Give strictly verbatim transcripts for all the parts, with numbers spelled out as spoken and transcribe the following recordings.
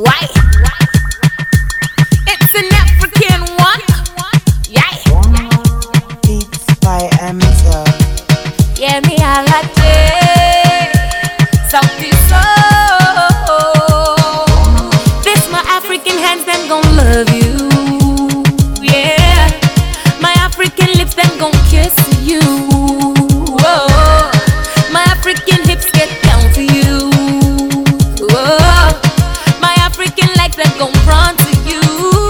Why? It's an African one. Yeah. Beats by Amazon. Yeah, me I like it. Something so. This my African hands, them gon' love you. Yeah. My African lips, them gon' kiss you. Whoa. My African hips get down to you. Whoa. My African legs, them gon' run to you.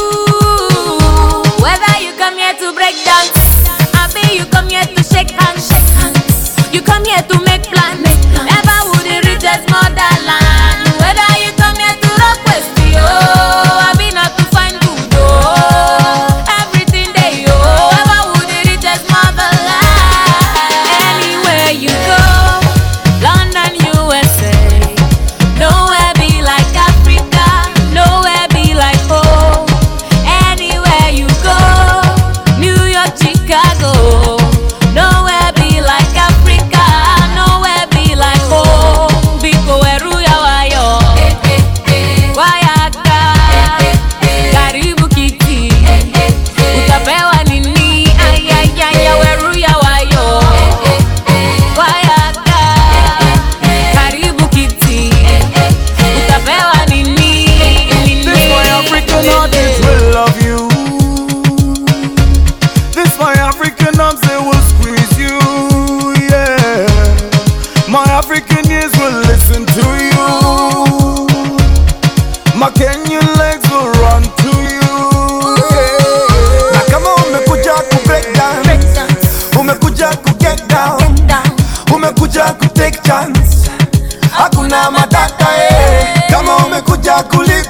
Whether you come here to break dance, I be you come here to shake hands. You come here to make plans. Never would it reach as motherland. Whether you come here to rock West, yo, I be not to find good, oh. Everything they yo, ever would it reach as motherland. Anywhere you go, London, U S A, nowhere be like Africa, nowhere be like home. Anywhere you go, New York, Chicago, nowhere be like Africa, nowhere be like home. Biko weruya wayo, wayaka, karibu kiti, utapewa nini? Ayayaya weruya wayo, wayaka, karibu kiti, utapewa nini? This my African artists will love you. This my African arms, they will squeeze you. Yeah. My African ears will listen to you. My Kenyan legs will run to you. Yeah. Na kama umekuja ku break dance, umekuja ku get down, umekuja ku take chance, hakuna matata eh. Kama umekuja ku